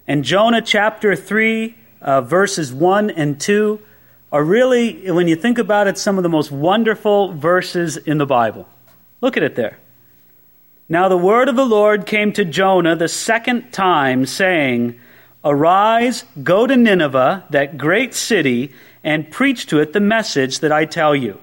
And Jonah chapter 3, verses 1 and 2 are really, when you think about it, some of the most wonderful verses in the Bible. Look at it there. Now the word of the Lord came to Jonah the second time, saying, Arise, go to Nineveh, that great city, and preach to it the message that I tell you.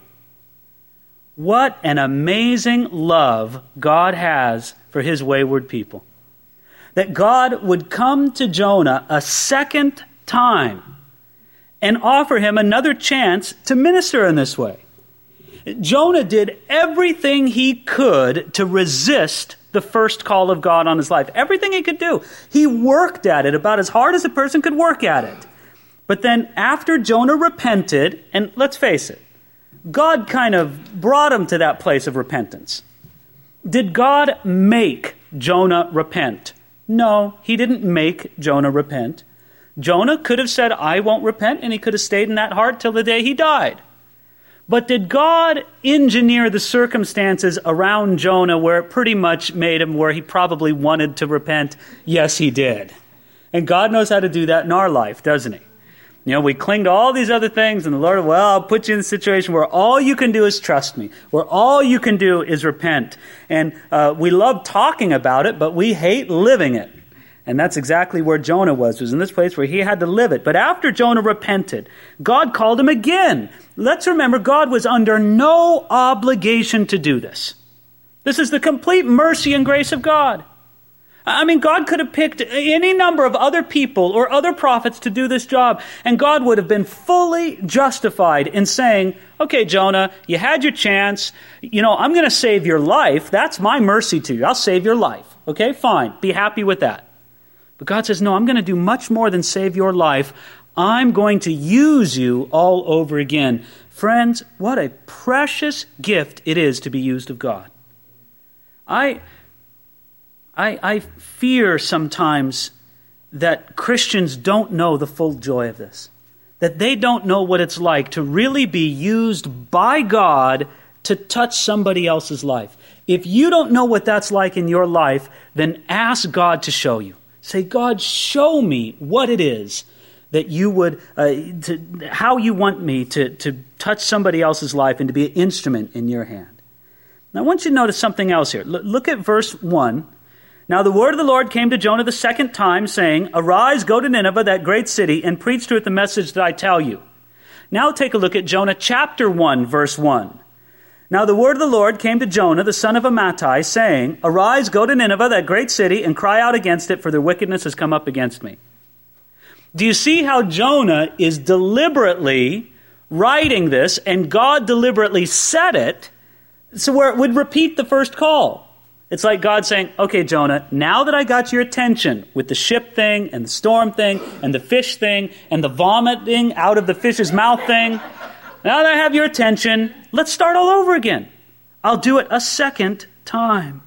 What an amazing love God has for his wayward people. That God would come to Jonah a second time and offer him another chance to minister in this way. Jonah did everything he could to resist the first call of God on his life. Everything he could do. He worked at it about as hard as a person could work at it. But then after Jonah repented, and let's face it, God kind of brought him to that place of repentance. Did God make Jonah repent? No, he didn't make Jonah repent. Jonah could have said, I won't repent, and he could have stayed in that heart till the day he died. But did God engineer the circumstances around Jonah where it pretty much made him where he probably wanted to repent? Yes, he did. And God knows how to do that in our life, doesn't he? You know, we cling to all these other things, and the Lord, well, I'll put you in a situation where all you can do is trust me, where all you can do is repent. And we love talking about it, but we hate living it. And that's exactly where Jonah was in this place where he had to live it. But after Jonah repented, God called him again. Let's remember, God was under no obligation to do this. This is the complete mercy and grace of God. I mean, God could have picked any number of other people or other prophets to do this job, and God would have been fully justified in saying, okay, Jonah, you had your chance. You know, I'm going to save your life. That's my mercy to you. I'll save your life. Okay, fine. Be happy with that. But God says, no, I'm going to do much more than save your life. I'm going to use you all over again. Friends, what a precious gift it is to be used of God. I fear sometimes that Christians don't know the full joy of this. That they don't know what it's like to really be used by God to touch somebody else's life. If you don't know what that's like in your life, then ask God to show you. Say, God, show me what it is that you would, how you want me to touch somebody else's life and to be an instrument in your hand. Now, I want you to notice something else here. Look at verse 1. Now the word of the Lord came to Jonah the second time, saying, Arise, go to Nineveh, that great city, and preach to it the message that I tell you. Now take a look at Jonah chapter 1, verse 1. Now the word of the Lord came to Jonah, the son of Amittai, saying, Arise, go to Nineveh, that great city, and cry out against it, for their wickedness has come up against me. Do you see how Jonah is deliberately writing this, and God deliberately said it, so where it would repeat the first call? It's like God saying, okay, Jonah, now that I got your attention with the ship thing, and the storm thing, and the fish thing, and the vomiting out of the fish's mouth thing, now that I have your attention, let's start all over again. I'll do it a second time.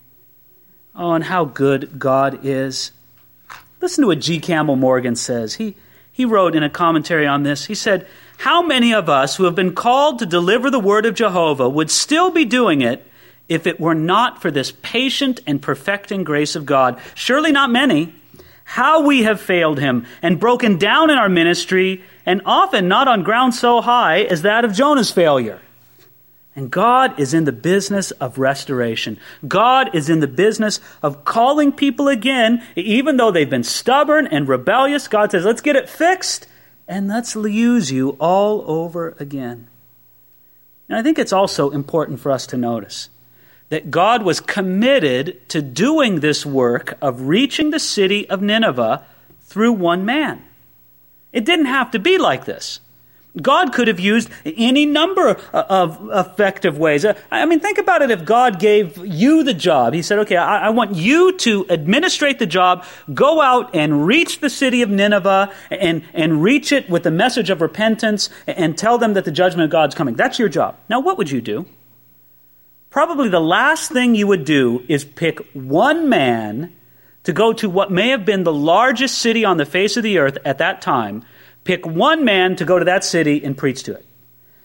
Oh, and how good God is. Listen to what G. Campbell Morgan says. He wrote in a commentary on this, he said, how many of us who have been called to deliver the word of Jehovah would still be doing it if it were not for this patient and perfecting grace of God? Surely not many. How we have failed him and broken down in our ministry, and often not on ground so high as that of Jonah's failure. And God is in the business of restoration. God is in the business of calling people again, even though they've been stubborn and rebellious. God says, let's get it fixed, and let's use you all over again. And I think it's also important for us to notice that God was committed to doing this work of reaching the city of Nineveh through one man. It didn't have to be like this. God could have used any number of effective ways. I mean, think about it if God gave you the job. He said, okay, I want you to administrate the job, go out and reach the city of Nineveh and reach it with the message of repentance and tell them that the judgment of God's coming. That's your job. Now, what would you do? Probably the last thing you would do is pick one man to go to what may have been the largest city on the face of the earth at that time. Pick one man to go to that city and preach to it.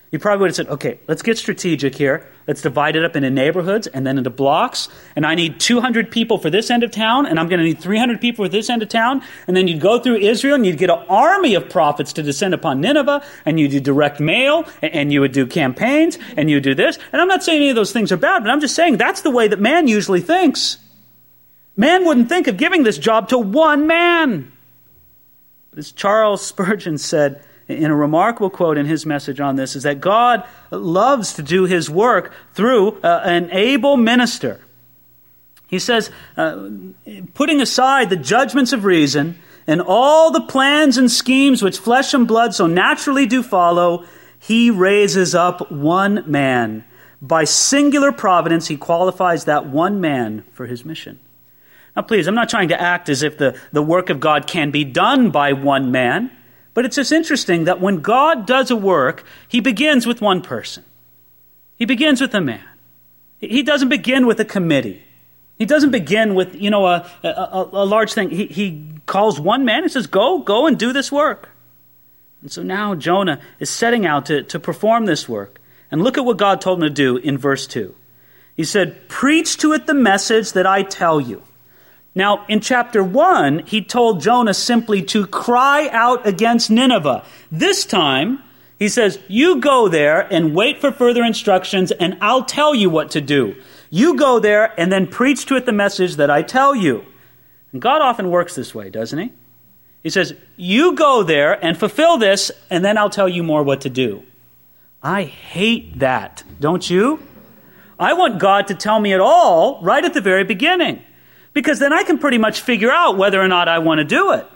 He probably would have said, okay, let's get strategic here. Let's divide it up into neighborhoods and then into blocks. And I need 200 people for this end of town, and I'm going to need 300 people for this end of town. And then you'd go through Israel, and you'd get an army of prophets to descend upon Nineveh, and you do direct mail, and you would do campaigns, and you would do this. And I'm not saying any of those things are bad, but I'm just saying that's the way that man usually thinks. Man wouldn't think of giving this job to one man. As Charles Spurgeon said, in a remarkable quote in his message on this, is that God loves to do his work through an able minister. He says, putting aside the judgments of reason and all the plans and schemes which flesh and blood so naturally do follow, he raises up one man. By singular providence, he qualifies that one man for his mission. Now, please, I'm not trying to act as if the work of God can be done by one man. But it's just interesting that when God does a work, he begins with one person. He begins with a man. He doesn't begin with a committee. He doesn't begin with, a large thing. He calls one man and says, go and do this work. And so now Jonah is setting out to perform this work. And look at what God told him to do in verse 2. He said, preach to it the message that I tell you. Now, in chapter 1, he told Jonah simply to cry out against Nineveh. This time, he says, you go there and wait for further instructions, and I'll tell you what to do. You go there and then preach to it the message that I tell you. And God often works this way, doesn't he? He says, you go there and fulfill this, and then I'll tell you more what to do. I hate that, don't you? I want God to tell me it all right at the very beginning. Because then I can pretty much figure out whether or not I want to do it.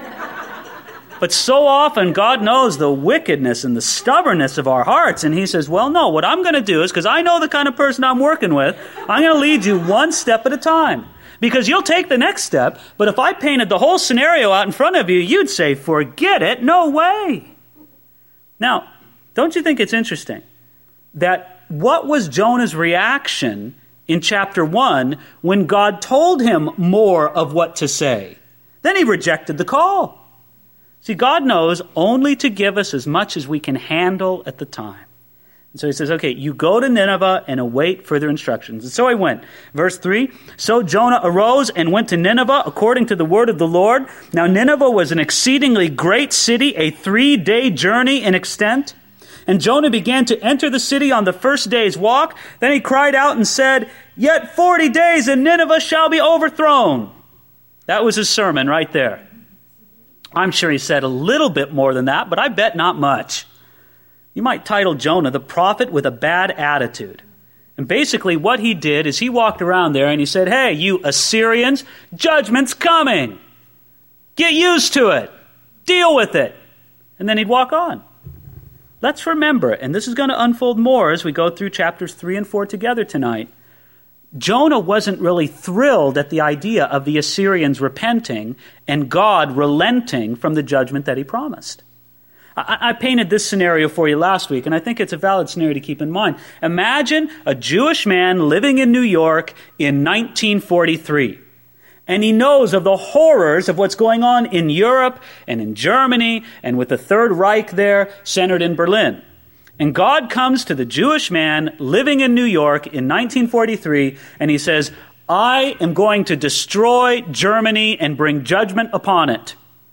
But so often, God knows the wickedness and the stubbornness of our hearts. And he says, well, no, what I'm going to do is, because I know the kind of person I'm working with, I'm going to lead you one step at a time. Because you'll take the next step, but if I painted the whole scenario out in front of you, you'd say, forget it, no way. Now, don't you think it's interesting that what was Jonah's reaction in chapter 1 when God told him more of what to say? Then he rejected the call. See, God knows only to give us as much as we can handle at the time. And so he says, okay, you go to Nineveh and await further instructions. And so I went. Verse 3, so Jonah arose and went to Nineveh according to the word of the Lord. Now Nineveh was an exceedingly great city, a 3-day journey in extent. And Jonah began to enter the city on the first day's walk. Then he cried out and said, yet 40 days and Nineveh shall be overthrown. That was his sermon right there. I'm sure he said a little bit more than that, but I bet not much. You might title Jonah the prophet with a bad attitude. And basically what he did is he walked around there and he said, hey, you Assyrians, judgment's coming. Get used to it. Deal with it. And then he'd walk on. Let's remember, and this is going to unfold more as we go through chapters 3 and 4 together tonight, Jonah wasn't really thrilled at the idea of the Assyrians repenting and God relenting from the judgment that he promised. I painted this scenario for you last week, and I think it's a valid scenario to keep in mind. Imagine a Jewish man living in New York in 1943. And he knows of the horrors of what's going on in Europe and in Germany and with the Third Reich there centered in Berlin. And God comes to the Jewish man living in New York in 1943 and he says, I am going to destroy Germany and bring judgment upon it.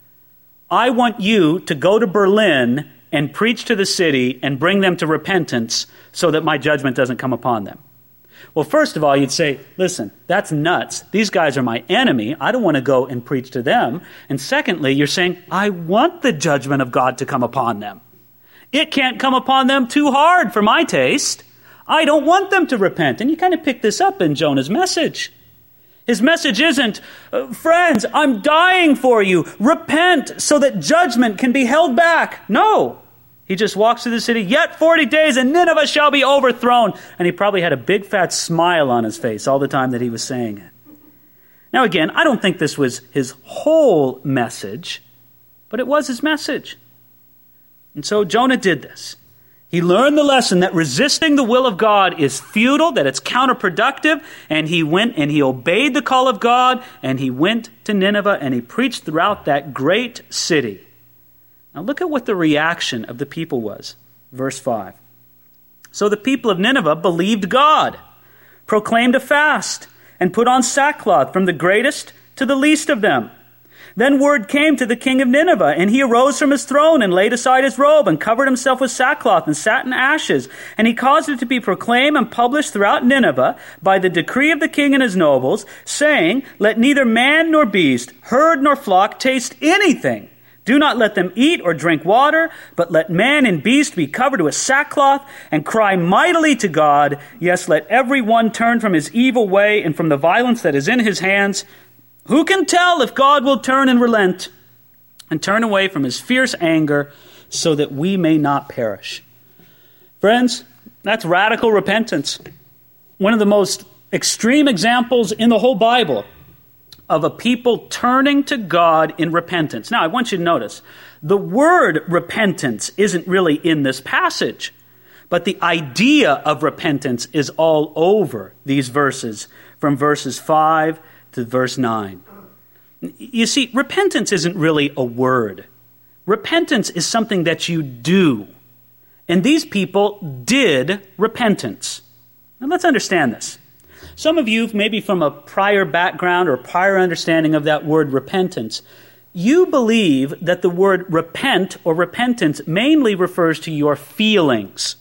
I want you to go to Berlin and preach to the city and bring them to repentance so that my judgment doesn't come upon them. Well, first of all, you'd say, listen, that's nuts. These guys are my enemy. I don't want to go and preach to them. And secondly, you're saying, I want the judgment of God to come upon them. It can't come upon them too hard for my taste. I don't want them to repent. And you kind of pick this up in Jonah's message. His message isn't, friends, I'm dying for you. Repent so that judgment can be held back. No. He just walks through the city, yet 40 days and Nineveh shall be overthrown. And he probably had a big fat smile on his face all the time that he was saying it. Now again, I don't think this was his whole message, but it was his message. And so Jonah did this. He learned the lesson that resisting the will of God is futile, that it's counterproductive, and he went and he obeyed the call of God, and he went to Nineveh and he preached throughout that great city. Now look at what the reaction of the people was. Verse 5. So the people of Nineveh believed God, proclaimed a fast, and put on sackcloth from the greatest to the least of them. Then word came to the king of Nineveh, and he arose from his throne and laid aside his robe and covered himself with sackcloth and sat in ashes. And he caused it to be proclaimed and published throughout Nineveh by the decree of the king and his nobles, saying, let neither man nor beast, herd nor flock taste anything. Do not let them eat or drink water, but let man and beast be covered with sackcloth and cry mightily to God. Yes, let every one turn from his evil way and from the violence that is in his hands. Who can tell if God will turn and relent and turn away from his fierce anger so that we may not perish? Friends, that's radical repentance. One of the most extreme examples in the whole Bible of a people turning to God in repentance. Now, I want you to notice, the word repentance isn't really in this passage, but the idea of repentance is all over these verses, from verses 5 to verse 9. You see, repentance isn't really a word. Repentance is something that you do. And these people did repentance. Now let's understand this. Some of you, maybe from a prior background or prior understanding of that word repentance, you believe that the word repent or repentance mainly refers to your feelings,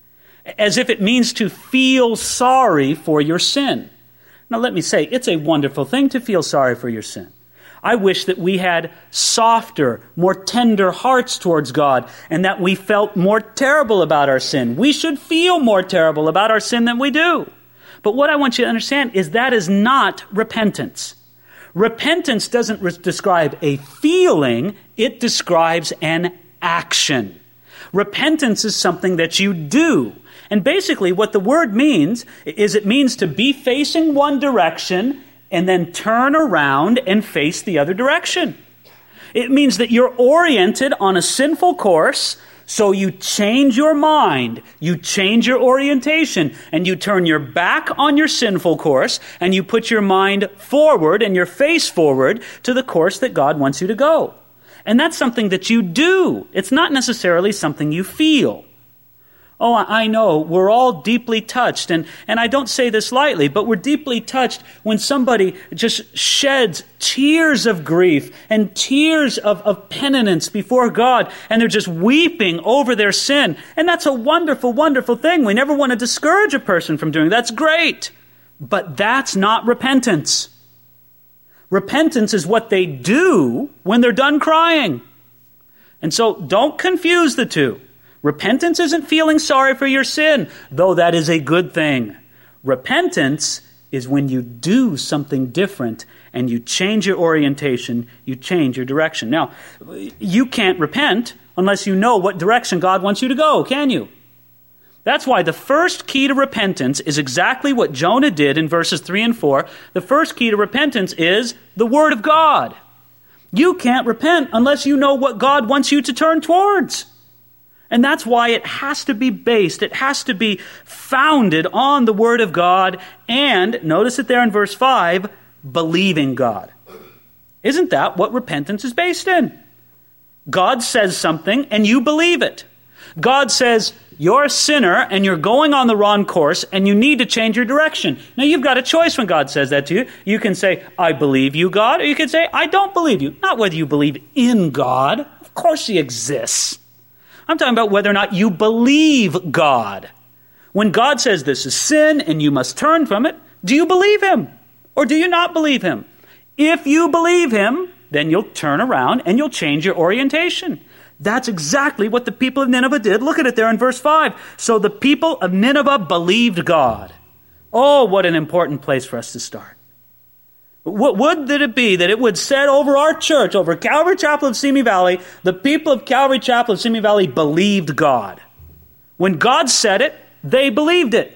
as if it means to feel sorry for your sin. Now let me say, it's a wonderful thing to feel sorry for your sin. I wish that we had softer, more tender hearts towards God and that we felt more terrible about our sin. We should feel more terrible about our sin than we do. But what I want you to understand is that is not repentance. Repentance doesn't describe a feeling, it describes an action. Repentance is something that you do. And basically what the word means is it means to be facing one direction and then turn around and face the other direction. It means that you're oriented on a sinful course, so you change your mind, you change your orientation, and you turn your back on your sinful course, and you put your mind forward and your face forward to the course that God wants you to go. And that's something that you do. It's not necessarily something you feel. Oh, I know, we're all deeply touched, and I don't say this lightly, but we're deeply touched when somebody just sheds tears of grief and tears of penitence before God, and they're just weeping over their sin. And that's a wonderful, wonderful thing. We never want to discourage a person from doing that. That's great. But that's not repentance. Repentance is what they do when they're done crying. And so don't confuse the two. Repentance isn't feeling sorry for your sin, though that is a good thing. Repentance is when you do something different and you change your orientation, you change your direction. Now, you can't repent unless you know what direction God wants you to go, can you? That's why the first key to repentance is exactly what Jonah did in verses 3 and 4. The first key to repentance is the Word of God. You can't repent unless you know what God wants you to turn towards. And that's why it has to be based, it has to be founded on the Word of God and, notice it there in verse 5, believing God. Isn't that what repentance is based in? God says something and you believe it. God says, you're a sinner and you're going on the wrong course and you need to change your direction. Now you've got a choice when God says that to you. You can say, I believe you, God, or you can say, I don't believe you. Not whether you believe in God. Of course He exists. I'm talking about whether or not you believe God. When God says this is sin and you must turn from it, do you believe Him or do you not believe Him? If you believe Him, then you'll turn around and you'll change your orientation. That's exactly what the people of Nineveh did. Look at it there in verse 5. So the people of Nineveh believed God. Oh, what an important place for us to start. What would it be that it would said over our church, over Calvary Chapel of Simi Valley, the people of Calvary Chapel of Simi Valley believed God. When God said it, they believed it.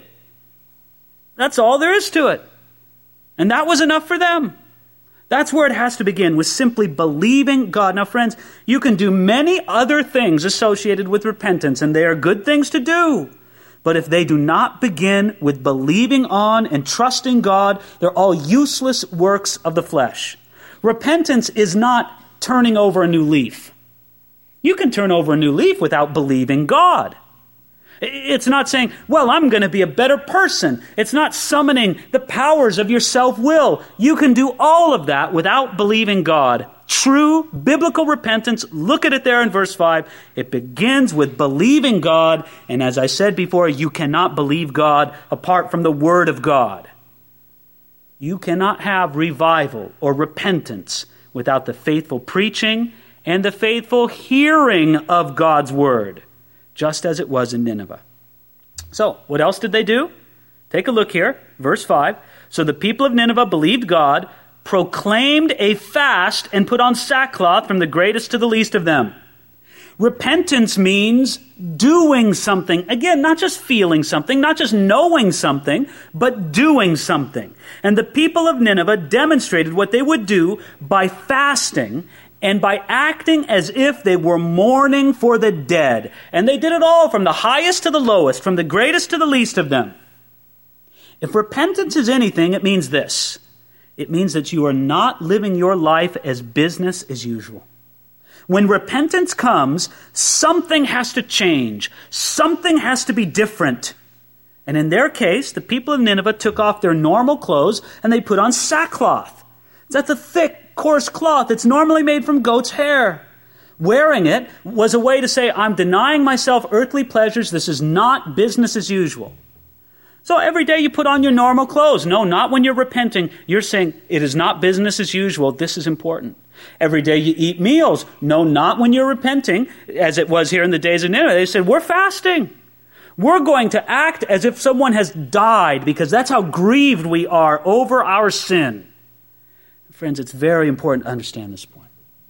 That's all there is to it. And that was enough for them. That's where it has to begin, with simply believing God. Now, friends, you can do many other things associated with repentance, and they are good things to do. But if they do not begin with believing on and trusting God, they're all useless works of the flesh. Repentance is not turning over a new leaf. You can turn over a new leaf without believing God. It's not saying, well, I'm going to be a better person. It's not summoning the powers of your self-will. You can do all of that without believing God. True biblical repentance, look at it there in verse 5. It begins with believing God. And as I said before, you cannot believe God apart from the Word of God. You cannot have revival or repentance without the faithful preaching and the faithful hearing of God's Word, just as it was in Nineveh. So, what else did they do? Take a look here, verse 5. So the people of Nineveh believed God, proclaimed a fast, and put on sackcloth from the greatest to the least of them. Repentance means doing something. Again, not just feeling something, not just knowing something, but doing something. And the people of Nineveh demonstrated what they would do by fasting and by acting as if they were mourning for the dead. And they did it all from the highest to the lowest, from the greatest to the least of them. If repentance is anything, it means this. It means that you are not living your life as business as usual. When repentance comes, something has to change. Something has to be different. And in their case, the people of Nineveh took off their normal clothes and they put on sackcloth. That's a thick, coarse cloth. It's normally made from goat's hair. Wearing it was a way to say, I'm denying myself earthly pleasures. This is not business as usual. So every day you put on your normal clothes. No, not when you're repenting. You're saying, it is not business as usual. This is important. Every day you eat meals. No, not when you're repenting, as it was here in the days of Nineveh. They said, we're fasting. We're going to act as if someone has died, because that's how grieved we are over our sin. Friends, it's very important to understand this point.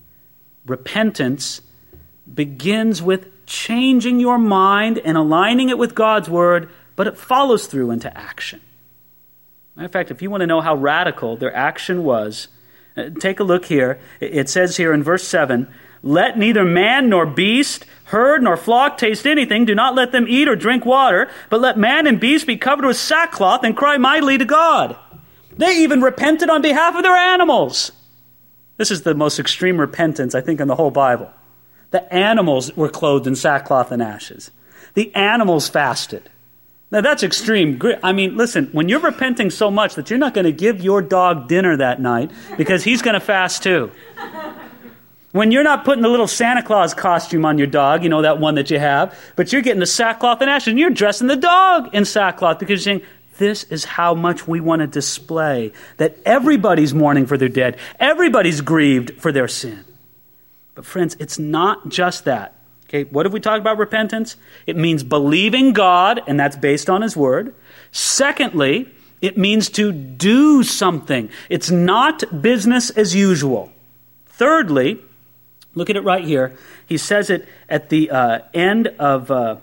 Repentance begins with changing your mind and aligning it with God's Word, but it follows through into action. Matter of fact, if you want to know how radical their action was, take a look here. It says here in verse 7, let neither man nor beast, herd nor flock taste anything. Do not let them eat or drink water, but let man and beast be covered with sackcloth and cry mightily to God. They even repented on behalf of their animals. This is the most extreme repentance, I think, in the whole Bible. The animals were clothed in sackcloth and ashes. The animals fasted. Now that's extreme. I mean, listen, when you're repenting so much that you're not going to give your dog dinner that night because he's going to fast too. When you're not putting the little Santa Claus costume on your dog, you know, that one that you have, but you're getting the sackcloth and ashes and you're dressing the dog in sackcloth because you're saying, this is how much we want to display that everybody's mourning for their dead. Everybody's grieved for their sin. But friends, it's not just that. Okay, what have we talked about repentance? It means believing God, and that's based on His Word. Secondly, it means to do something. It's not business as usual. Thirdly, look at it right here. He says it at the end of,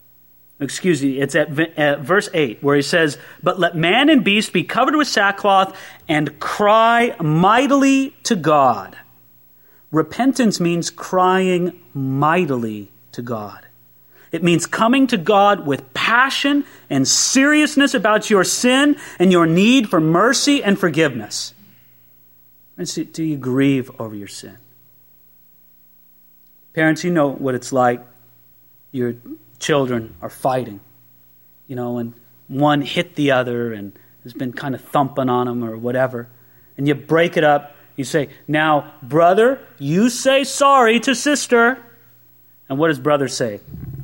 it's at verse 8, where he says, but let man and beast be covered with sackcloth and cry mightily to God. Repentance means crying mightily to God. It means coming to God with passion and seriousness about your sin and your need for mercy and forgiveness. Do you grieve over your sin? Parents, you know what it's like. Your children are fighting, you know, and one hit the other and has been kind of thumping on them or whatever. And you break it up. You say, now, brother, you say sorry to sister. And what does brother say?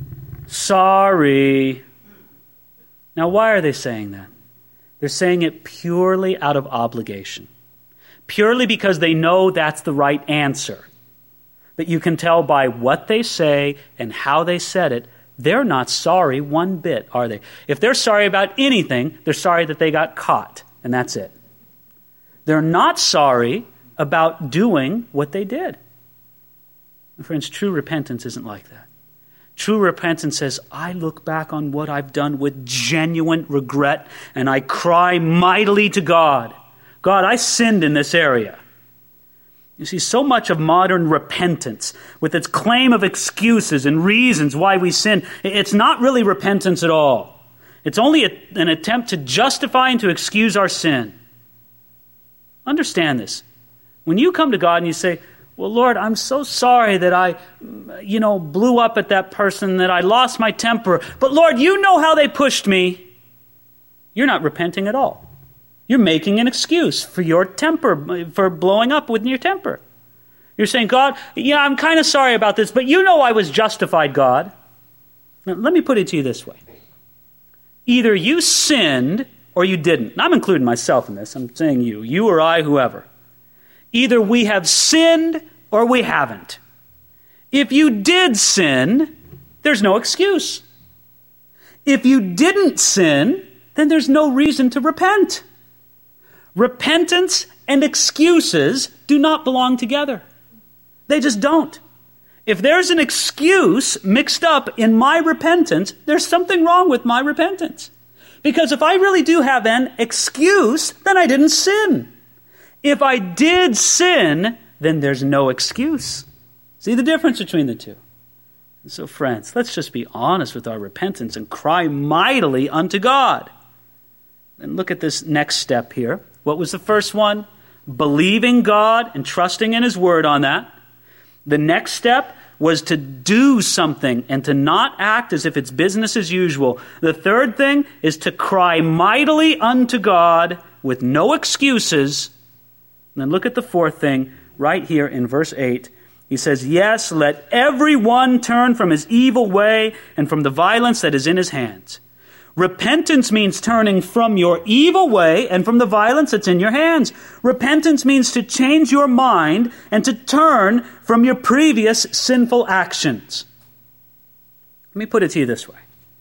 Sorry. Now, why are they saying that? They're saying it purely out of obligation. Purely because they know that's the right answer. But you can tell by what they say and how they said it, they're not sorry one bit, are they? If they're sorry about anything, they're sorry that they got caught, and that's it. They're not sorry about doing what they did. And friends, true repentance isn't like that. True repentance says, I look back on what I've done with genuine regret, and I cry mightily to God. God, I sinned in this area. You see, so much of modern repentance, with its claim of excuses and reasons why we sin, it's not really repentance at all. It's only an attempt to justify and to excuse our sin. Understand this. When you come to God and you say, well, Lord, I'm so sorry that I, blew up at that person, that I lost my temper. But Lord, you know how they pushed me. You're not repenting at all. You're making an excuse for your temper, for blowing up with your temper. You're saying, God, I'm kind of sorry about this, but you know I was justified, God. Now, let me put it to you this way. Either you sinned or you didn't. And I'm including myself in this. I'm saying you or I, whoever. Either we have sinned or we haven't. If you did sin, there's no excuse. If you didn't sin, then there's no reason to repent. Repentance and excuses do not belong together. They just don't. If there's an excuse mixed up in my repentance, there's something wrong with my repentance. Because if I really do have an excuse, then I didn't sin. If I did sin, then there's no excuse. See the difference between the two? And so, friends, let's just be honest with our repentance and cry mightily unto God. And look at this next step here. What was the first one? Believing God and trusting in His Word on that. The next step was to do something and to not act as if it's business as usual. The third thing is to cry mightily unto God with no excuses. And then look at the fourth thing right here in verse 8. He says, yes, let everyone turn from his evil way and from the violence that is in his hands. Repentance means turning from your evil way and from the violence that's in your hands. Repentance means to change your mind and to turn from your previous sinful actions. Let me put it to you this way.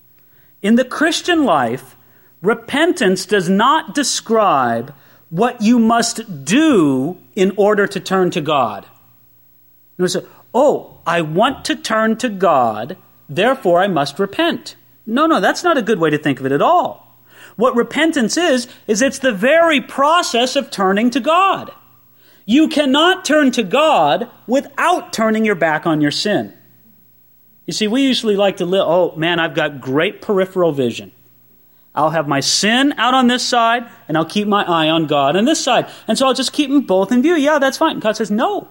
In the Christian life, repentance does not describe what you must do in order to turn to God. You say, I want to turn to God, therefore I must repent. No, that's not a good way to think of it at all. What repentance is it's the very process of turning to God. You cannot turn to God without turning your back on your sin. You see, we usually like to live, I've got great peripheral vision. I'll have my sin out on this side, and I'll keep my eye on God on this side. And so I'll just keep them both in view. Yeah, that's fine. God says, no.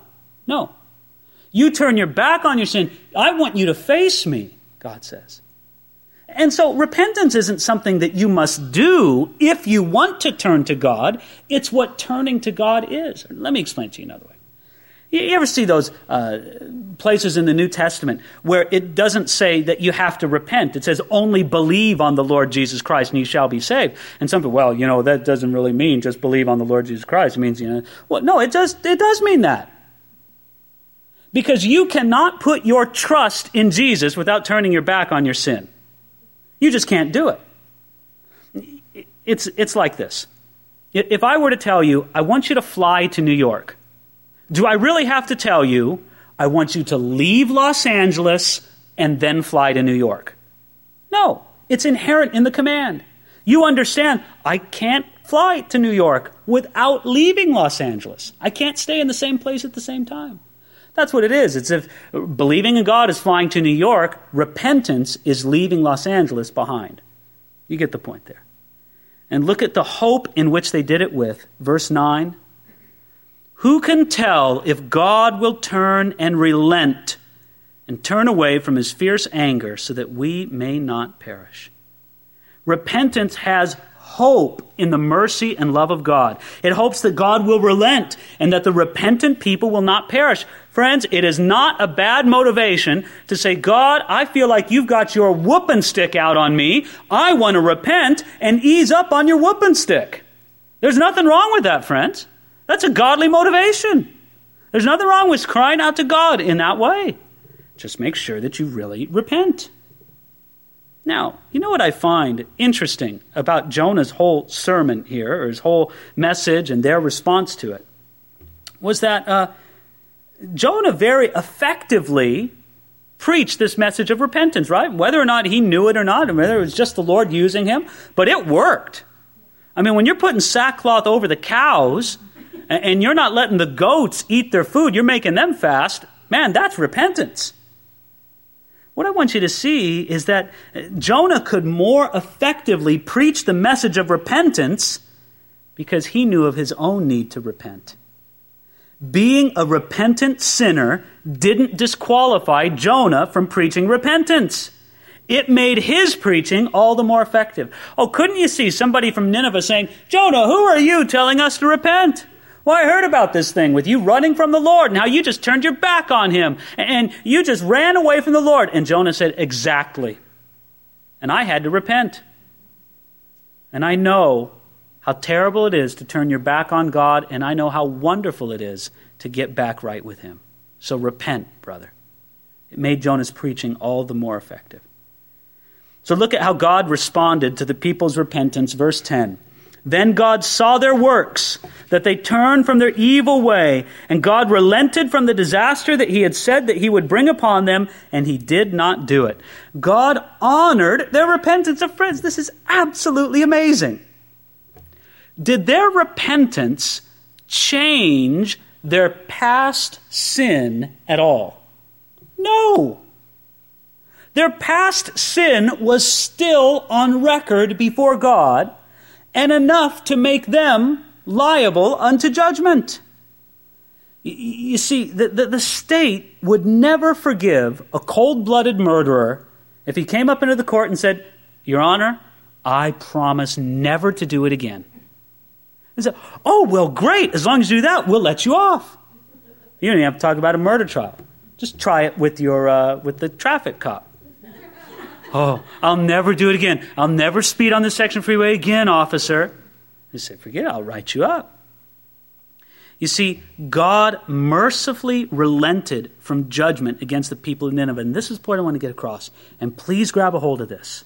You turn your back on your sin. I want you to face me, God says. And so repentance isn't something that you must do if you want to turn to God. It's what turning to God is. Let me explain to you another way. You ever see those places in the New Testament where it doesn't say that you have to repent? It says only believe on the Lord Jesus Christ and you shall be saved. And some people, that doesn't really mean just believe on the Lord Jesus Christ. It means, no, it does mean that. Because you cannot put your trust in Jesus without turning your back on your sin. You just can't do it. It's like this. If I were to tell you, I want you to fly to New York, do I really have to tell you, I want you to leave Los Angeles and then fly to New York? No, it's inherent in the command. You understand, I can't fly to New York without leaving Los Angeles. I can't stay in the same place at the same time. That's what it is. It's if believing in God is flying to New York, repentance is leaving Los Angeles behind. You get the point there. And look at the hope in which they did it with. Verse 9. Who can tell if God will turn and relent and turn away from His fierce anger so that we may not perish? Repentance has hope in the mercy and love of God. It hopes that God will relent and that the repentant people will not perish. Friends, it is not a bad motivation to say, God, I feel like you've got your whooping stick out on me. I want to repent and ease up on your whooping stick. There's nothing wrong with that, friends. That's a godly motivation. There's nothing wrong with crying out to God in that way. Just make sure that you really repent. Now, you know what I find interesting about Jonah's whole sermon here, or his whole message and their response to it, was that Jonah very effectively preached this message of repentance, right? Whether or not he knew it or not, and whether it was just the Lord using him, but it worked. I mean, when you're putting sackcloth over the cows, and you're not letting the goats eat their food, you're making them fast, man, that's repentance. What I want you to see is that Jonah could more effectively preach the message of repentance because he knew of his own need to repent. Being a repentant sinner didn't disqualify Jonah from preaching repentance. It made his preaching all the more effective. Oh, couldn't you see somebody from Nineveh saying, Jonah, who are you telling us to repent? Well, I heard about this thing with you running from the Lord and how you just turned your back on him and you just ran away from the Lord. And Jonah said, exactly. And I had to repent. And I know how terrible it is to turn your back on God, and I know how wonderful it is to get back right with him. So repent, brother. It made Jonah's preaching all the more effective. So look at how God responded to the people's repentance. Verse 10. Then God saw their works, that they turned from their evil way, and God relented from the disaster that he had said that he would bring upon them, and he did not do it. God honored their repentance. Friends, this is absolutely amazing. Did their repentance change their past sin at all? No. Their past sin was still on record before God, and enough to make them liable unto judgment. You see, the state would never forgive a cold-blooded murderer if he came up into the court and said, Your Honor, I promise never to do it again. And said, oh, well, great. As long as you do that, we'll let you off. You don't even have to talk about a murder trial. Just try it with with the traffic cop. Oh, I'll never do it again. I'll never speed on this section freeway again, officer. They say, forget it, I'll write you up. You see, God mercifully relented from judgment against the people of Nineveh. And this is the point I want to get across. And please grab a hold of this.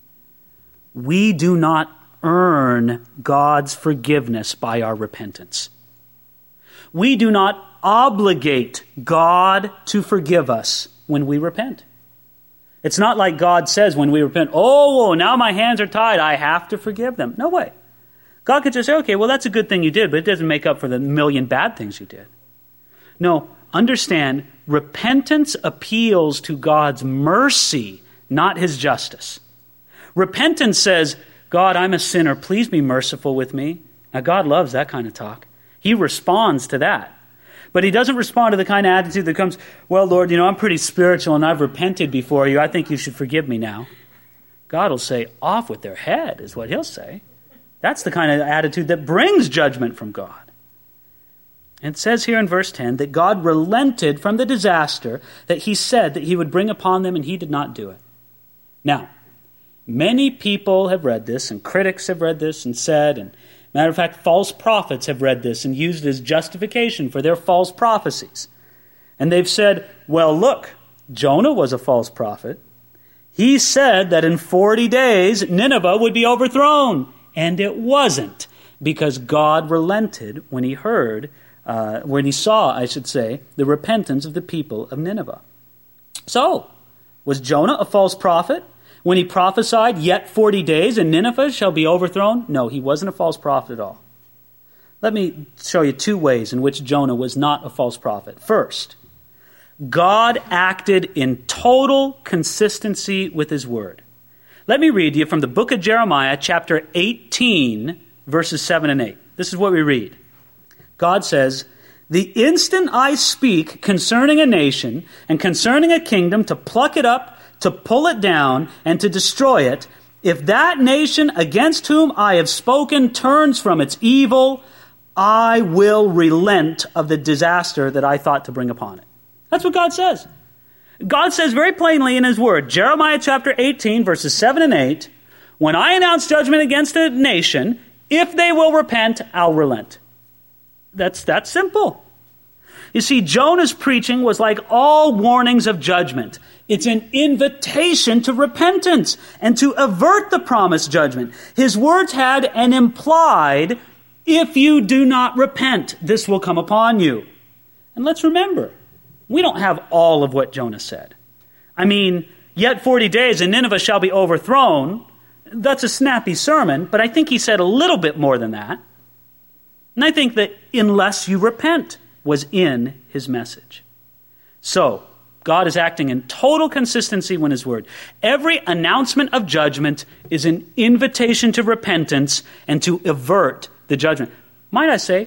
We do not earn God's forgiveness by our repentance. We do not obligate God to forgive us when we repent. It's not like God says when we repent, oh, now my hands are tied, I have to forgive them. No way. God could just say, okay, well, that's a good thing you did, but it doesn't make up for the million bad things you did. No, understand, repentance appeals to God's mercy, not his justice. Repentance says, God, I'm a sinner, please be merciful with me. Now, God loves that kind of talk. He responds to that. But he doesn't respond to the kind of attitude that comes, well, Lord, I'm pretty spiritual and I've repented before you. I think you should forgive me now. God will say, off with their head is what he'll say. That's the kind of attitude that brings judgment from God. And it says here in verse 10 that God relented from the disaster that he said that he would bring upon them, and he did not do it. Now, many people have read this, and critics have read this and said, and matter of fact, false prophets have read this and used it as justification for their false prophecies. And they've said, well, look, Jonah was a false prophet. He said that in 40 days Nineveh would be overthrown. And it wasn't, because God relented when he saw the repentance of the people of Nineveh. So, was Jonah a false prophet when he prophesied, yet 40 days and Nineveh shall be overthrown? No, he wasn't a false prophet at all. Let me show you two ways in which Jonah was not a false prophet. First, God acted in total consistency with his word. Let me read to you from the book of Jeremiah, chapter 18, verses 7 and 8. This is what we read. God says, the instant I speak concerning a nation and concerning a kingdom to pluck it up, to pull it down, and to destroy it, if that nation against whom I have spoken turns from its evil, I will relent of the disaster that I thought to bring upon it. That's what God says. God says very plainly in his word, Jeremiah chapter 18, verses 7 and 8, when I announce judgment against a nation, if they will repent, I'll relent. That's that simple. You see, Jonah's preaching was like all warnings of judgment. It's an invitation to repentance and to avert the promised judgment. His words had an implied, if you do not repent, this will come upon you. And let's remember, we don't have all of what Jonah said. I mean, yet 40 days and Nineveh shall be overthrown. That's a snappy sermon, but I think he said a little bit more than that. And I think that unless you repent was in his message. So, God is acting in total consistency with his word. Every announcement of judgment is an invitation to repentance and to avert the judgment. Might I say,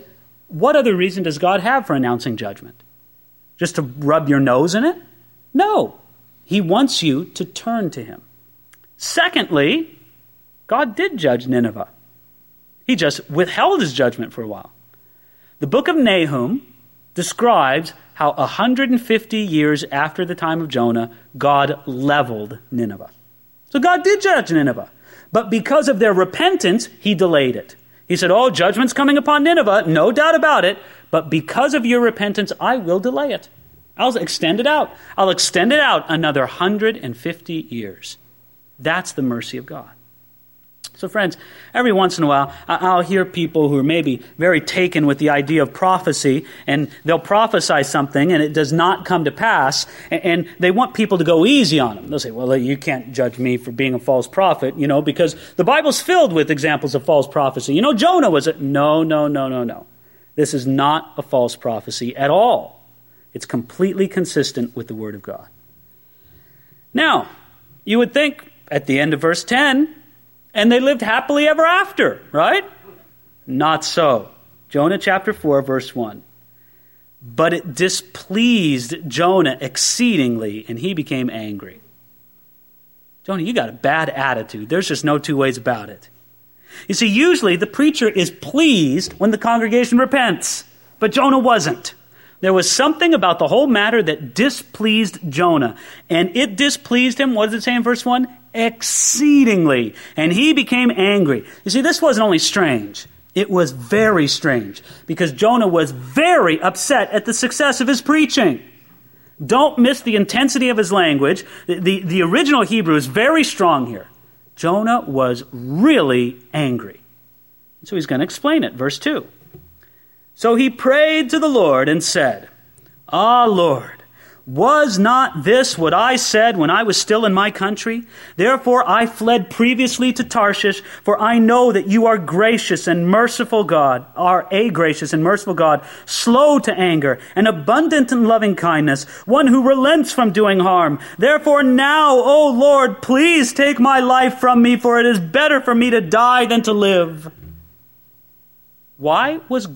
what other reason does God have for announcing judgment? Just to rub your nose in it? No. He wants you to turn to him. Secondly, God did judge Nineveh. He just withheld his judgment for a while. The book of Nahum describes how 150 years after the time of Jonah, God leveled Nineveh. So God did judge Nineveh. But because of their repentance, he delayed it. He said, oh, judgment's coming upon Nineveh, no doubt about it. But because of your repentance, I will delay it. I'll extend it out. I'll extend it out another 150 years. That's the mercy of God. So friends, every once in a while, I'll hear people who are maybe very taken with the idea of prophecy, and they'll prophesy something and it does not come to pass, and they want people to go easy on them. They'll say, well, you can't judge me for being a false prophet, because the Bible's filled with examples of false prophecy. Jonah was a... No. This is not a false prophecy at all. It's completely consistent with the Word of God. Now, you would think at the end of verse 10, and they lived happily ever after, right? Not so. Jonah chapter 4, verse 1. But it displeased Jonah exceedingly, and he became angry. Jonah, you got a bad attitude. There's just no two ways about it. You see, usually the preacher is pleased when the congregation repents, but Jonah wasn't. There was something about the whole matter that displeased Jonah, and it displeased him, what does it say in verse 1? Exceedingly. And he became angry. You see, this wasn't only strange. It was very strange because Jonah was very upset at the success of his preaching. Don't miss the intensity of his language. The original Hebrew is very strong here. Jonah was really angry. So he's going to explain it. Verse 2. So he prayed to the Lord and said, Ah, Lord, was not this what I said when I was still in my country? Therefore I fled previously to Tarshish, for I know that you are gracious and merciful God, are a gracious and merciful God, slow to anger and abundant in loving kindness, one who relents from doing harm. Therefore now, O Lord, please take my life from me, for it is better for me to die than to live. Why was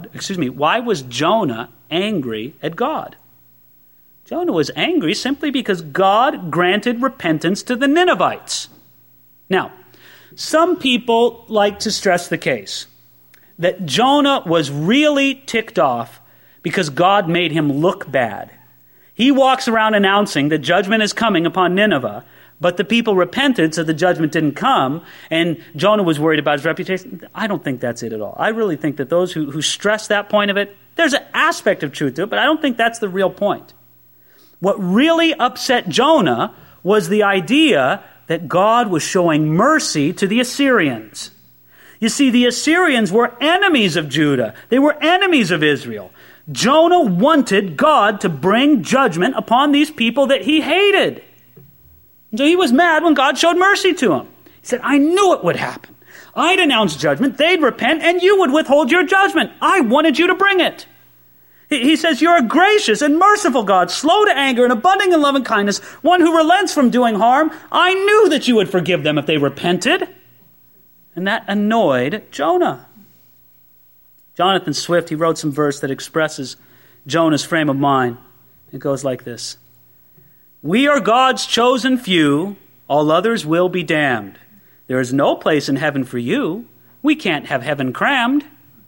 Jonah angry at God? Jonah was angry simply because God granted repentance to the Ninevites. Now, some people like to stress the case that Jonah was really ticked off because God made him look bad. He walks around announcing that judgment is coming upon Nineveh, but the people repented so the judgment didn't come, and Jonah was worried about his reputation. I don't think that's it at all. I really think that those who stress that point of it, there's an aspect of truth to it, but I don't think that's the real point. What really upset Jonah was the idea that God was showing mercy to the Assyrians. You see, the Assyrians were enemies of Judah. They were enemies of Israel. Jonah wanted God to bring judgment upon these people that he hated. And so he was mad when God showed mercy to him. He said, I knew it would happen. I'd announce judgment, they'd repent, and you would withhold your judgment. I wanted you to bring it. He says, you're a gracious and merciful God, slow to anger and abundant in loving kindness, one who relents from doing harm. I knew that you would forgive them if they repented. And that annoyed Jonah. Jonathan Swift, he wrote some verse that expresses Jonah's frame of mind. It goes like this. We are God's chosen few, all others will be damned. There is no place in heaven for you. We can't have heaven crammed.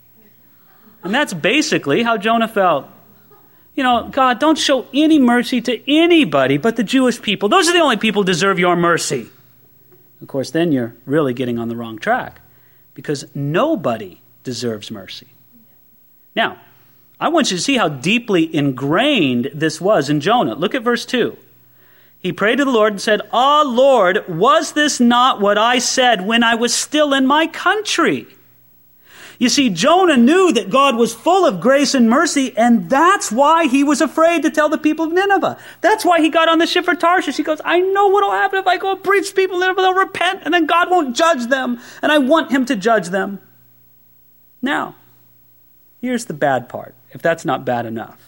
And that's basically how Jonah felt. God, don't show any mercy to anybody but the Jewish people. Those are the only people who deserve your mercy. Of course, then you're really getting on the wrong track, because nobody deserves mercy. Now, I want you to see how deeply ingrained this was in Jonah. Look at verse 2. He prayed to the Lord and said, Ah, Lord, was this not what I said when I was still in my country? You see, Jonah knew that God was full of grace and mercy, and that's why he was afraid to tell the people of Nineveh. That's why he got on the ship for Tarshish. He goes, I know what will happen if I go and preach to people of Nineveh. They'll repent, and then God won't judge them, and I want him to judge them. Now, here's the bad part, if that's not bad enough.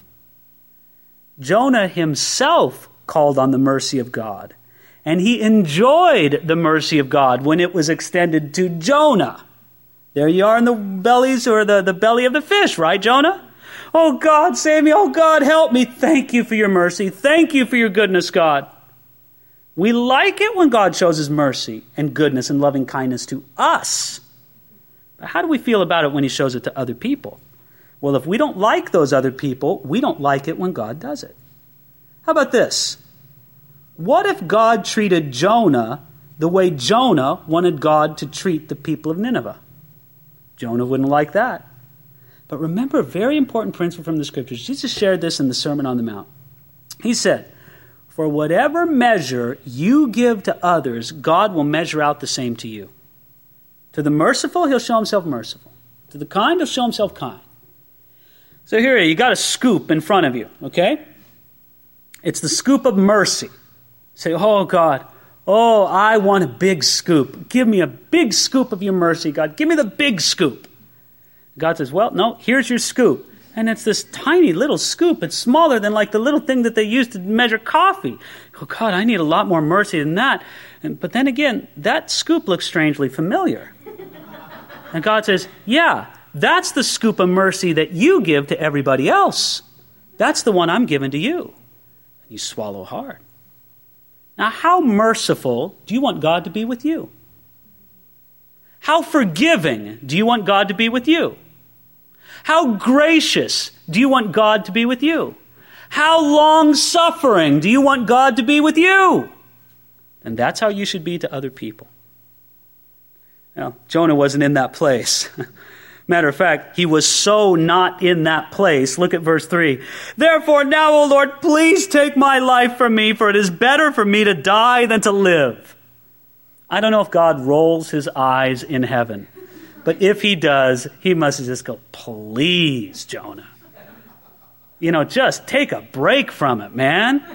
Jonah himself called on the mercy of God, and he enjoyed the mercy of God when it was extended to Jonah. There you are in the bellies or the belly of the fish, right, Jonah? Oh, God, save me. Oh, God, help me. Thank you for your mercy. Thank you for your goodness, God. We like it when God shows his mercy and goodness and loving kindness to us. But how do we feel about it when he shows it to other people? Well, if we don't like those other people, we don't like it when God does it. How about this? What if God treated Jonah the way Jonah wanted God to treat the people of Nineveh? Jonah wouldn't like that. But remember a very important principle from the Scriptures. Jesus shared this in the Sermon on the Mount. He said, for whatever measure you give to others, God will measure out the same to you. To the merciful, he'll show himself merciful. To the kind, he'll show himself kind. So here you got a scoop in front of you, okay? It's the scoop of mercy. Say, oh, God, oh, I want a big scoop. Give me a big scoop of your mercy, God. Give me the big scoop. God says, well, no, here's your scoop. And it's this tiny little scoop. It's smaller than like the little thing that they use to measure coffee. Oh, God, I need a lot more mercy than that. But then again, that scoop looks strangely familiar. And God says, yeah, that's the scoop of mercy that you give to everybody else. That's the one I'm giving to you. You swallow hard. Now, how merciful do you want God to be with you? How forgiving do you want God to be with you? How gracious do you want God to be with you? How long-suffering do you want God to be with you? And that's how you should be to other people. Now, Jonah wasn't in that place. Matter of fact, he was so not in that place. Look at verse 3. Therefore now, O Lord, please take my life from me, for it is better for me to die than to live. I don't know if God rolls his eyes in heaven, but if he does, he must just go, please, Jonah. Just take a break from it, man.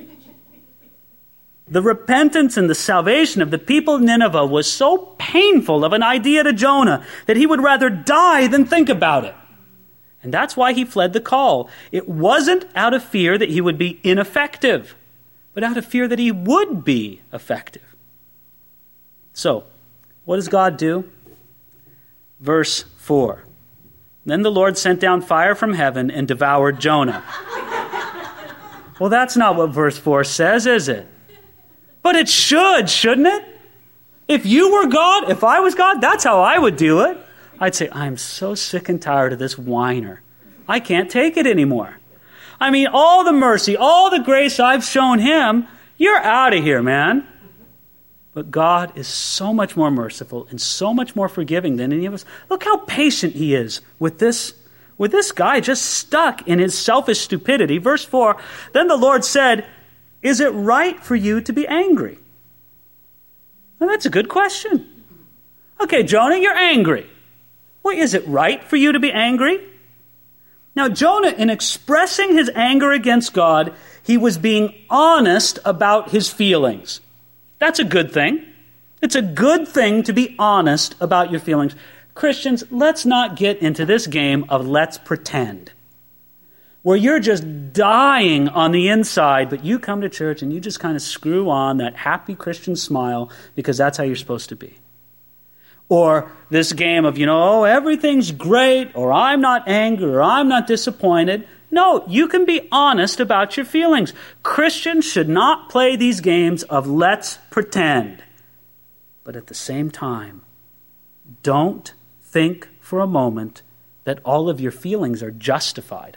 The repentance and the salvation of the people of Nineveh was so painful of an idea to Jonah that he would rather die than think about it. And that's why he fled the call. It wasn't out of fear that he would be ineffective, but out of fear that he would be effective. So, what does God do? Verse 4. Then the Lord sent down fire from heaven and devoured Jonah. Well, that's not what verse 4 says, is it? But it should, shouldn't it? If you were God, if I was God, that's how I would do it. I'd say, I'm so sick and tired of this whiner. I can't take it anymore. I mean, all the mercy, all the grace I've shown him, you're out of here, man. But God is so much more merciful and so much more forgiving than any of us. Look how patient he is with this guy just stuck in his selfish stupidity. Verse 4, then the Lord said, is it right for you to be angry? Well, that's a good question. Okay, Jonah, you're angry. Well, is it right for you to be angry? Now, Jonah, in expressing his anger against God, he was being honest about his feelings. That's a good thing. It's a good thing to be honest about your feelings. Christians, let's not get into this game of let's pretend, where you're just dying on the inside, but you come to church and you just kind of screw on that happy Christian smile because that's how you're supposed to be. Or this game of, everything's great, or I'm not angry, or I'm not disappointed. No, you can be honest about your feelings. Christians should not play these games of let's pretend. But at the same time, don't think for a moment that all of your feelings are justified.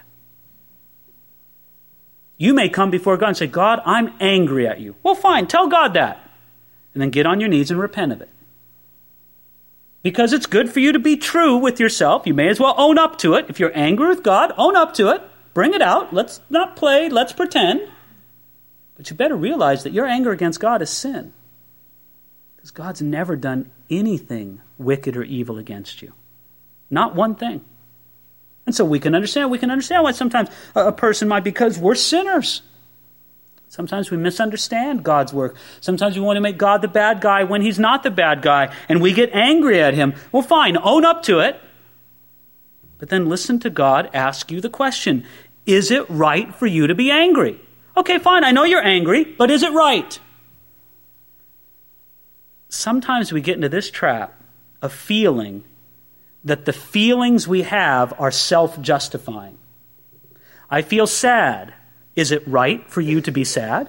You may come before God and say, God, I'm angry at you. Well, fine, tell God that. And then get on your knees and repent of it. Because it's good for you to be true with yourself. You may as well own up to it. If you're angry with God, own up to it. Bring it out. Let's not play. Let's pretend. But you better realize that your anger against God is sin. Because God's never done anything wicked or evil against you. Not one thing. And so we can understand why sometimes a person might, because we're sinners. Sometimes we misunderstand God's work. Sometimes we want to make God the bad guy when he's not the bad guy, and we get angry at him. Well, fine, own up to it. But then listen to God ask you the question, is it right for you to be angry? Okay, fine, I know you're angry, but is it right? Sometimes we get into this trap of feeling that the feelings we have are self-justifying. I feel sad. Is it right for you to be sad?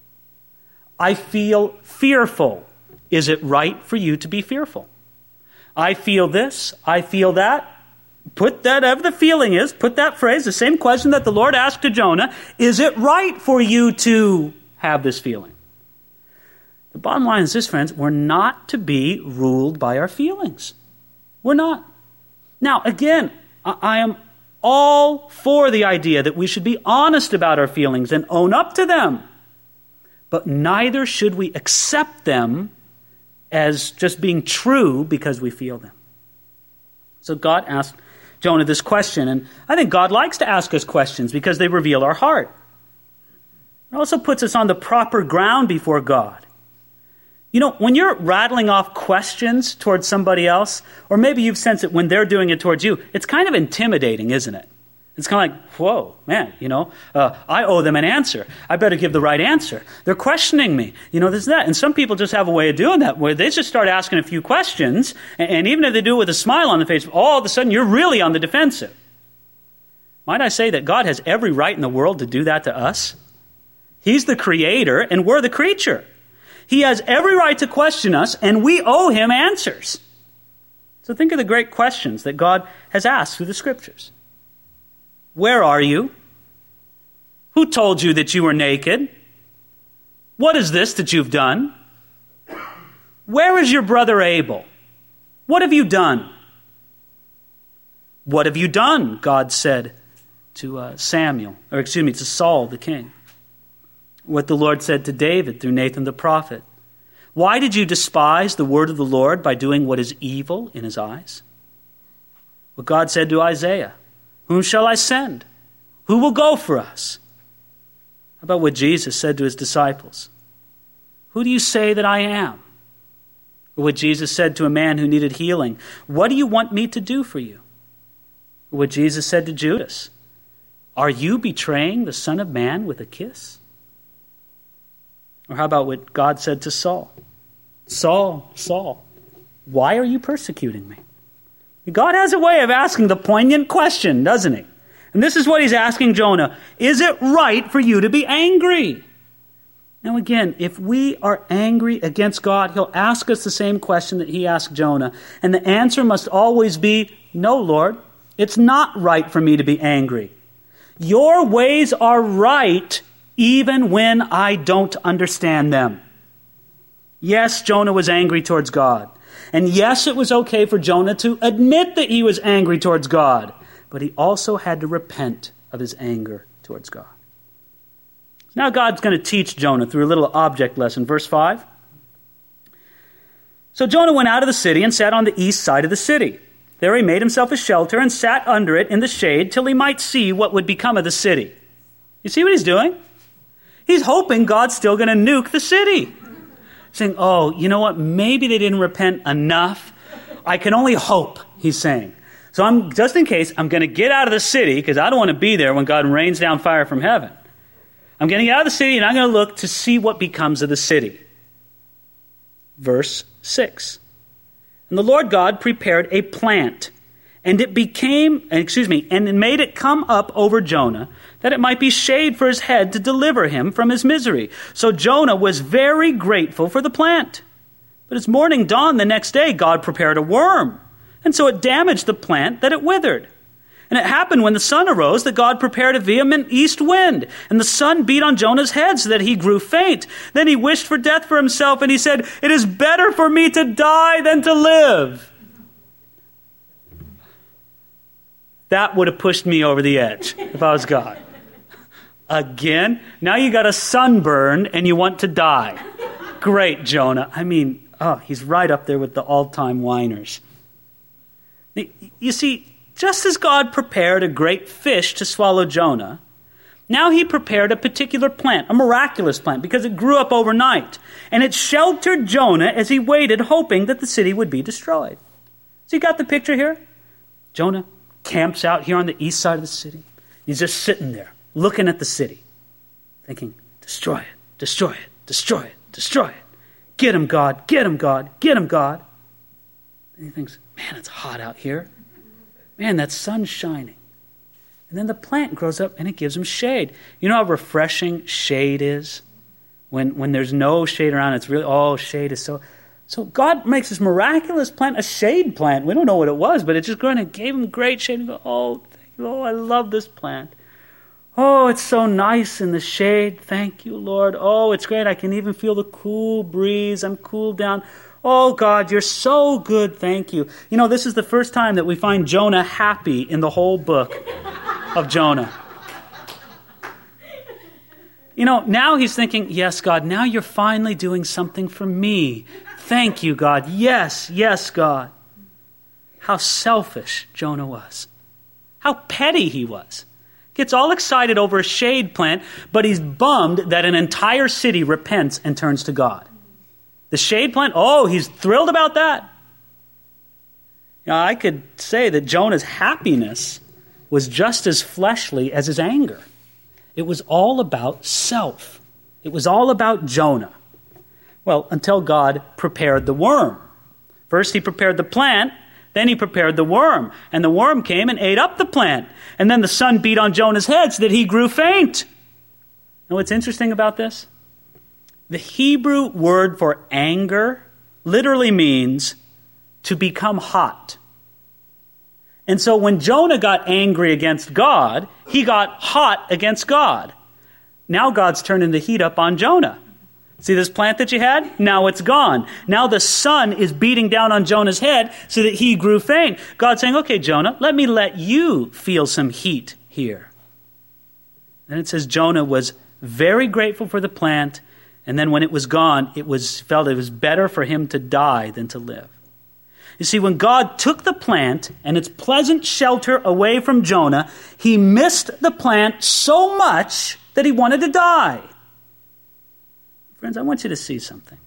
I feel fearful. Is it right for you to be fearful? I feel this. I feel that. Put that, whatever the feeling is, put that phrase, the same question that the Lord asked to Jonah. Is it right for you to have this feeling? The bottom line is this, friends. We're not to be ruled by our feelings. We're not. Now, again, I am all for the idea that we should be honest about our feelings and own up to them. But neither should we accept them as just being true because we feel them. So God asked Jonah this question, and I think God likes to ask us questions because they reveal our heart. It also puts us on the proper ground before God. You know, when you're rattling off questions towards somebody else, or maybe you've sensed it when they're doing it towards you, it's kind of intimidating, isn't it? It's kind of like, whoa, man, I owe them an answer. I better give the right answer. They're questioning me. This and that. And some people just have a way of doing that, where they just start asking a few questions, and even if they do it with a smile on the face, all of a sudden you're really on the defensive. Might I say that God has every right in the world to do that to us? He's the creator, and we're the creature. He has every right to question us, and we owe him answers. So think of the great questions that God has asked through the Scriptures. Where are you? Who told you that you were naked? What is this that you've done? Where is your brother Abel? What have you done? What have you done? God said to to Saul the king. What the Lord said to David through Nathan the prophet. Why did you despise the word of the Lord by doing what is evil in his eyes? What God said to Isaiah. Whom shall I send? Who will go for us? How about what Jesus said to his disciples? Who do you say that I am? Or what Jesus said to a man who needed healing. What do you want me to do for you? Or what Jesus said to Judas. Are you betraying the Son of Man with a kiss? Or how about what God said to Saul? Saul, Saul, why are you persecuting me? God has a way of asking the poignant question, doesn't he? And this is what he's asking Jonah. Is it right for you to be angry? Now again, if we are angry against God, he'll ask us the same question that he asked Jonah. And the answer must always be, no, Lord, it's not right for me to be angry. Your ways are right even when I don't understand them. Yes, Jonah was angry towards God. And yes, it was okay for Jonah to admit that he was angry towards God. But he also had to repent of his anger towards God. Now God's going to teach Jonah through a little object lesson. Verse 5. So Jonah went out of the city and sat on the east side of the city. There he made himself a shelter and sat under it in the shade till he might see what would become of the city. You see what he's doing? He's hoping God's still going to nuke the city. Saying, oh, you know what? Maybe they didn't repent enough. I can only hope, he's saying. So just in case, I'm going to get out of the city because I don't want to be there when God rains down fire from heaven. I'm going to get out of the city and I'm going to look to see what becomes of the city. Verse 6. And the Lord God prepared a plant, and it made it come up over Jonah, that it might be shade for his head to deliver him from his misery. So Jonah was very grateful for the plant. But as morning dawned the next day, God prepared a worm, and so it damaged the plant that it withered. And it happened when the sun arose that God prepared a vehement east wind, and the sun beat on Jonah's head so that he grew faint. Then he wished for death for himself, and he said, "It is better for me to die than to live." That would have pushed me over the edge if I was God. Again, now you got a sunburn and you want to die. Great, Jonah. He's right up there with the all-time whiners. You see, just as God prepared a great fish to swallow Jonah, now he prepared a particular plant, a miraculous plant, because it grew up overnight. And it sheltered Jonah as he waited, hoping that the city would be destroyed. So you got the picture here? Jonah camps out here on the east side of the city. He's just sitting there, looking at the city, thinking, destroy it, destroy it, destroy it, destroy it. Get him, God, get him, God, get him, God. And he thinks, man, it's hot out here. Man, that sun's shining. And then the plant grows up and it gives him shade. You know how refreshing shade is? When there's no shade around, it's really, shade is so... So God makes this miraculous plant, a shade plant. We don't know what it was, but it just grew and it gave him great shade. And go, thank you, I love this plant. Oh, it's so nice in the shade. Thank you, Lord. Oh, it's great. I can even feel the cool breeze. I'm cooled down. Oh, God, you're so good. Thank you. You know, this is the first time that we find Jonah happy in the whole book of Jonah. You know, now he's thinking, yes, God, now you're finally doing something for me. Thank you, God. Yes, yes, God. How selfish Jonah was. How petty he was. Gets all excited over a shade plant, but he's bummed that an entire city repents and turns to God. The shade plant, he's thrilled about that. Now, I could say that Jonah's happiness was just as fleshly as his anger. It was all about self. It was all about Jonah. Well, until God prepared the worm. First he prepared the plant, then he prepared the worm. And the worm came and ate up the plant. And then the sun beat on Jonah's head so that he grew faint. Now what's interesting about this? The Hebrew word for anger literally means to become hot. And so when Jonah got angry against God, he got hot against God. Now God's turning the heat up on Jonah. See this plant that you had? Now it's gone. Now the sun is beating down on Jonah's head so that he grew faint. God's saying, okay, Jonah, let me let you feel some heat here. Then it says Jonah was very grateful for the plant, and then when it was gone, felt it was better for him to die than to live. You see, when God took the plant and its pleasant shelter away from Jonah, he missed the plant so much that he wanted to die. Friends, I want you to see something.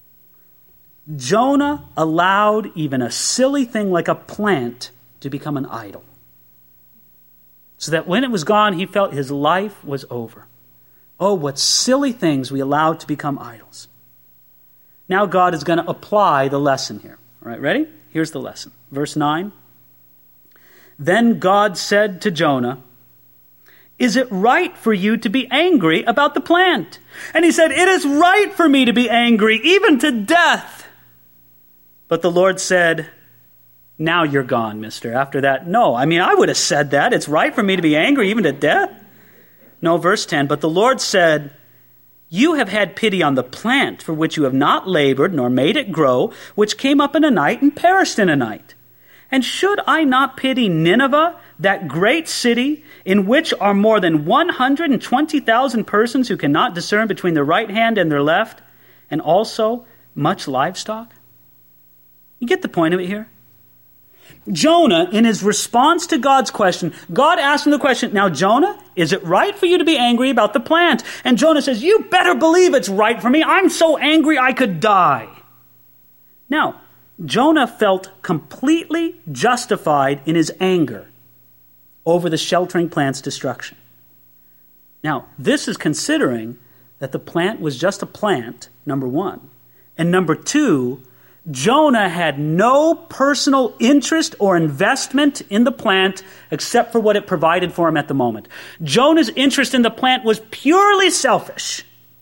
Jonah allowed even a silly thing like a plant to become an idol. So that when it was gone, he felt his life was over. Oh, what silly things we allowed to become idols. Now God is going to apply the lesson here. All right, ready? Here's the lesson. Verse 9. Then God said to Jonah, "Is it right for you to be angry about the plant?" And he said, "It is right for me to be angry, even to death." But the Lord said, "Now you're gone, mister." After that, no. I would have said that. It's right for me to be angry, even to death. No, verse 10. But the Lord said, "You have had pity on the plant for which you have not labored nor made it grow, which came up in a night and perished in a night. And should I not pity Nineveh, that great city, in which are more than 120,000 persons who cannot discern between their right hand and their left, and also much livestock?" You get the point of it here? Jonah, in his response to God's question, God asked him the question, "Now, Jonah, is it right for you to be angry about the plant?" And Jonah says, "You better believe it's right for me. I'm so angry I could die." Now, Jonah felt completely justified in his anger over the sheltering plant's destruction. Now, this is considering that the plant was just a plant, number one. And number two, Jonah had no personal interest or investment in the plant except for what it provided for him at the moment. Jonah's interest in the plant was purely selfish.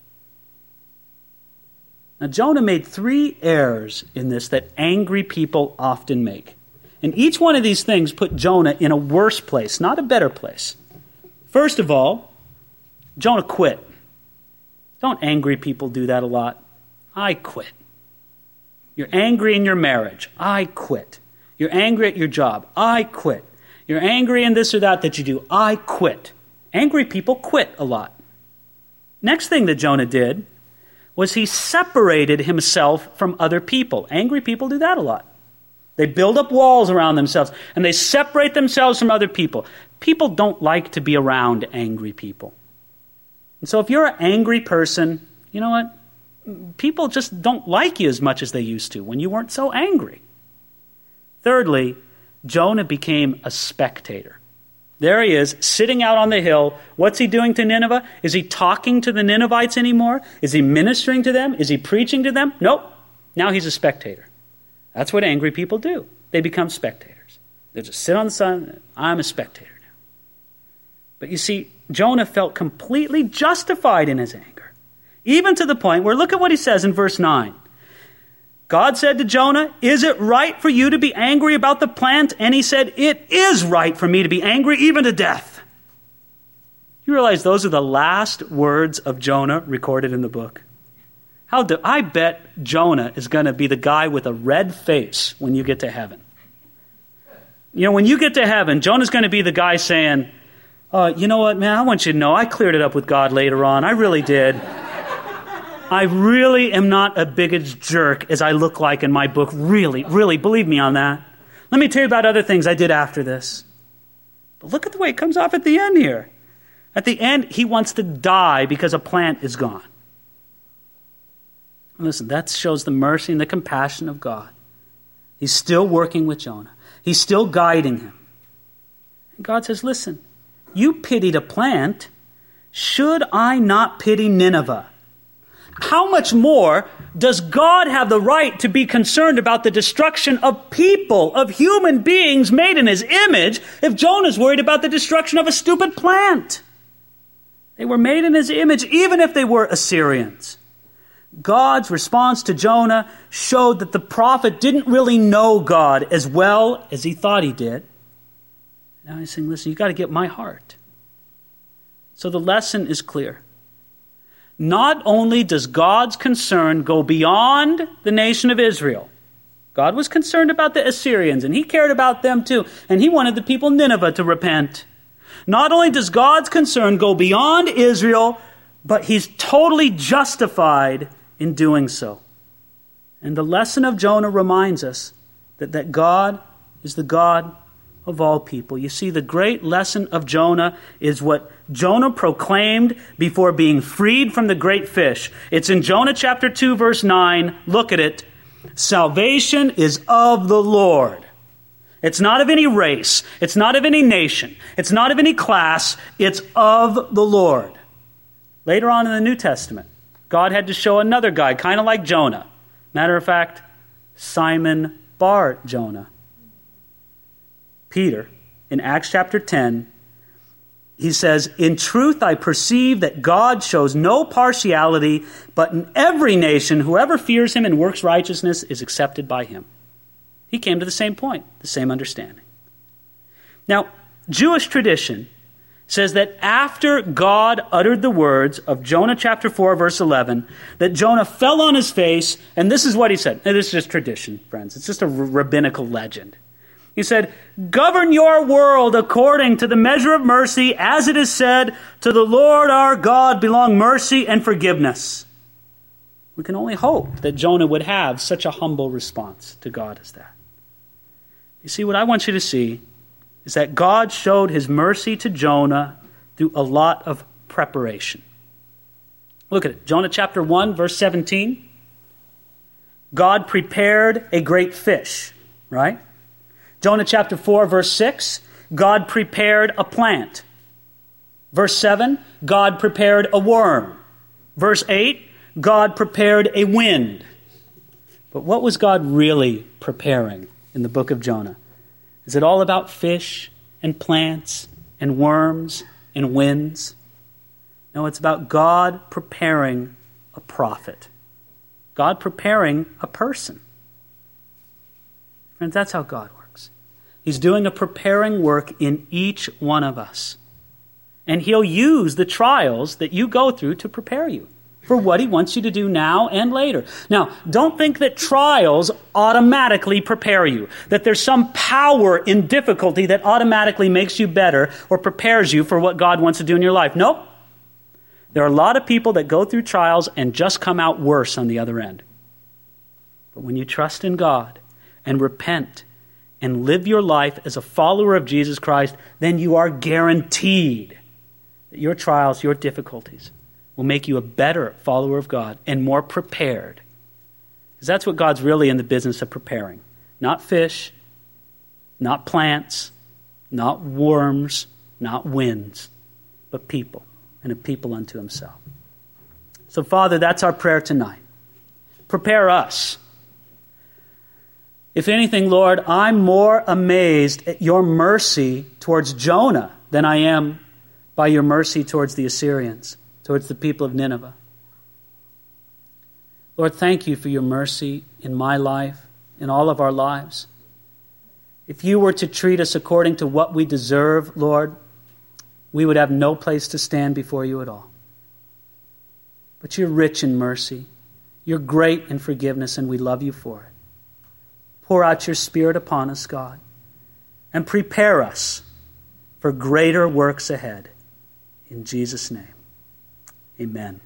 Now, Jonah made 3 errors in this that angry people often make. And each one of these things put Jonah in a worse place, not a better place. First of all, Jonah quit. Don't angry people do that a lot? I quit. You're angry in your marriage. I quit. You're angry at your job. I quit. You're angry in this or that you do. I quit. Angry people quit a lot. Next thing that Jonah did was he separated himself from other people. Angry people do that a lot. They build up walls around themselves and they separate themselves from other people. People don't like to be around angry people. And so if you're an angry person, you know what? People just don't like you as much as they used to when you weren't so angry. Thirdly, Jonah became a spectator. There he is, sitting out on the hill. What's he doing to Nineveh? Is he talking to the Ninevites anymore? Is he ministering to them? Is he preaching to them? Nope. Now he's a spectator. That's what angry people do. They become spectators. They'll just sit on the side. I'm a spectator now. But you see, Jonah felt completely justified in his anger. Even to the point where, look at what he says in verse 9. God said to Jonah, is it right for you to be angry about the plant? And he said, it is right for me to be angry, even to death. You realize those are the last words of Jonah recorded in the book? I bet Jonah is going to be the guy with a red face when you get to heaven. You know, when you get to heaven, Jonah's going to be the guy saying, you know what, man, I want you to know I cleared it up with God later on. I really did. I really am not a biggest jerk as I look like in my book. Really, really, believe me on that. Let me tell you about other things I did after this. But look at the way it comes off at the end here. At the end, he wants to die because a plant is gone. Listen, that shows the mercy and the compassion of God. He's still working with Jonah. He's still guiding him. And God says, listen, you pitied a plant. Should I not pity Nineveh? How much more does God have the right to be concerned about the destruction of people, of human beings made in his image, if Jonah's worried about the destruction of a stupid plant? They were made in his image, even if they were Assyrians. God's response to Jonah showed that the prophet didn't really know God as well as he thought he did. Now he's saying, listen, you've got to get my heart. So the lesson is clear. Not only does God's concern go beyond the nation of Israel. God was concerned about the Assyrians, and he cared about them too. And he wanted the people of Nineveh to repent. Not only does God's concern go beyond Israel, but he's totally justified in doing so. And the lesson of Jonah reminds us that God is the God of all people. You see, the great lesson of Jonah is what Jonah proclaimed before being freed from the great fish. It's in Jonah chapter 2, verse 9. Look at it. Salvation is of the Lord. It's not of any race. It's not of any nation. It's not of any class. It's of the Lord. Later on in the New Testament, God had to show another guy, kind of like Jonah. Matter of fact, Simon Bar Jonah. Peter, in Acts chapter 10, he says, in truth I perceive that God shows no partiality, but in every nation, whoever fears him and works righteousness is accepted by him. He came to the same point, the same understanding. Now, Jewish tradition says that after God uttered the words of Jonah chapter 4, verse 11, that Jonah fell on his face, and this is what he said. Now, this is just tradition, friends. It's just a rabbinical legend. He said, govern your world according to the measure of mercy, as it is said, to the Lord our God belong mercy and forgiveness. We can only hope that Jonah would have such a humble response to God as that. You see, what I want you to see is that God showed his mercy to Jonah through a lot of preparation. Look at it. Jonah chapter 1, verse 17. God prepared a great fish, right? Jonah chapter 4, verse 6. God prepared a plant. Verse 7. God prepared a worm. Verse 8. God prepared a wind. But what was God really preparing in the book of Jonah? Is it all about fish and plants and worms and winds? No, it's about God preparing a prophet. God preparing a person. Friends, that's how God works. He's doing a preparing work in each one of us. And he'll use the trials that you go through to prepare you for what he wants you to do now and later. Now, don't think that trials automatically prepare you, that there's some power in difficulty that automatically makes you better or prepares you for what God wants to do in your life. Nope. There are a lot of people that go through trials and just come out worse on the other end. But when you trust in God and repent and live your life as a follower of Jesus Christ, then you are guaranteed that your trials, your difficulties, will make you a better follower of God and more prepared. Because that's what God's really in the business of preparing. Not fish, not plants, not worms, not winds, but people, and a people unto himself. So, Father, that's our prayer tonight. Prepare us. If anything, Lord, I'm more amazed at your mercy towards Jonah than I am by your mercy towards the Assyrians, towards the people of Nineveh. Lord, thank you for your mercy in my life, in all of our lives. If you were to treat us according to what we deserve, Lord, we would have no place to stand before you at all. But you're rich in mercy. You're great in forgiveness, and we love you for it. Pour out your Spirit upon us, God, and prepare us for greater works ahead. In Jesus' name, amen.